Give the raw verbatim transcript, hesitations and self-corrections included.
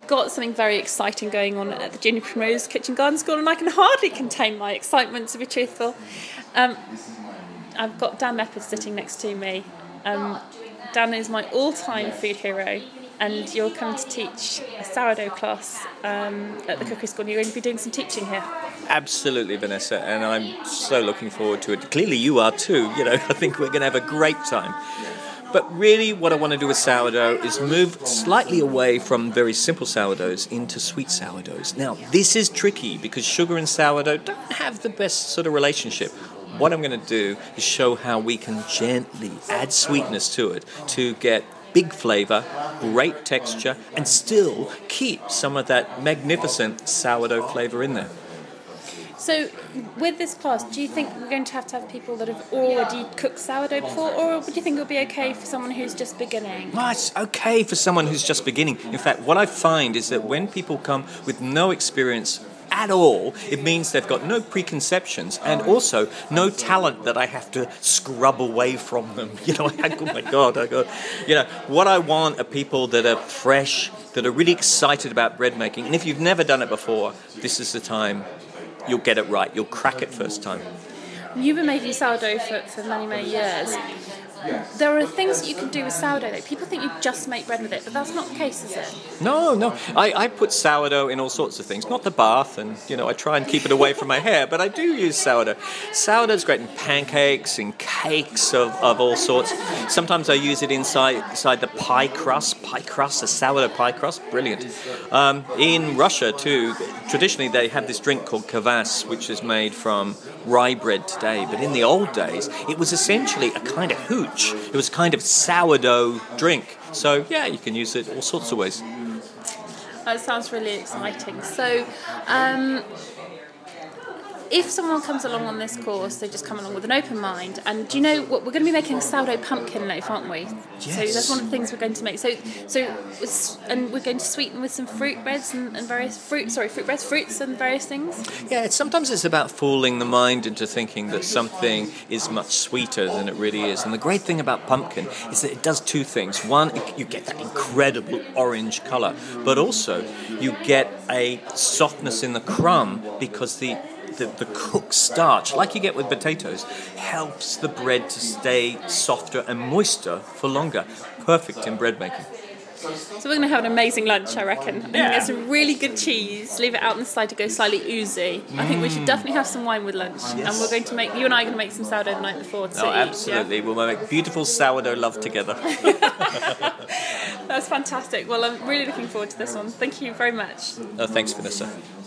got something very exciting going on at the Junior Primrose Kitchen Garden School, and I can hardly contain my excitement, to be truthful. Um, I've got Dan Meppard sitting next to me. Um, Dan is my all-time food hero, and you're coming to teach a sourdough class um, at the cookery school. You're going to be doing some teaching here. Absolutely, Vanessa, and I'm so looking forward to it. Clearly you are too. You know, I think we're going to have a great time. But really what I want to do with sourdough is move slightly away from very simple sourdoughs into sweet sourdoughs. Now, this is tricky because sugar and sourdough don't have the best sort of relationship. What I'm going to do is show how we can gently add sweetness to it to get big flavour, great texture, and still keep some of that magnificent sourdough flavour in there. So, with this class, do you think we're going to have to have people that have already cooked sourdough before, or do you think it'll be okay for someone who's just beginning? Well, it's okay for someone who's just beginning. In fact, what I find is that when people come with no experience at all, it means they've got no preconceptions and also no talent that I have to scrub away from them. You know, I, oh my God, I go, you know, what I want are people that are fresh, that are really excited about bread making. And if you've never done it before, this is the time. You'll get it right. You'll crack it first time. You've been making sourdough for, for many, many years. There are things that you can do with sourdough. Like, people think you just make bread with it, but that's not the case, is it? No, no. I, I put sourdough in all sorts of things. Not the bath, and, you know, I try and keep it away from my hair, but I do use sourdough. Sourdough's great in pancakes, in cakes of, of all sorts. Sometimes I use it inside, inside the pie crust. Pie crust, a sourdough pie crust, brilliant. Um, in Russia, too, traditionally they have this drink called kvass, which is made from rye bread today. But in the old days, it was essentially a kind of hooch. It was a kind of sourdough drink. So, yeah, you can use it all sorts of ways. That sounds really exciting. So, um, if someone comes along on this course, they just come along with an open mind. And do you know what? We're going to be making a sourdough pumpkin loaf, aren't we? Yes. So that's one of the things we're going to make. So, so, and we're going to sweeten with some fruit breads and, and various fruit. Sorry, fruit breads, fruits, and various things. Yeah, it's, sometimes it's about fooling the mind into thinking that something is much sweeter than it really is. And the great thing about pumpkin is that it does two things. One, it, you get that incredible orange colour, but also you get a softness in the crumb because the The, the cooked starch, like you get with potatoes, helps the bread to stay softer and moister for longer. Perfect in bread making. So we're going to have an amazing lunch, I reckon. I think Yeah. there's some really good cheese. Leave it out on the side to go slightly oozy. I think we should definitely have some wine with lunch. Yes. And we're going to make, you and I are going to make some sourdough the night before to Oh, eat. absolutely. Yeah? We'll make beautiful sourdough love together. That's fantastic. Well, I'm really looking forward to this one. Thank you very much. Oh, thanks, Vanessa.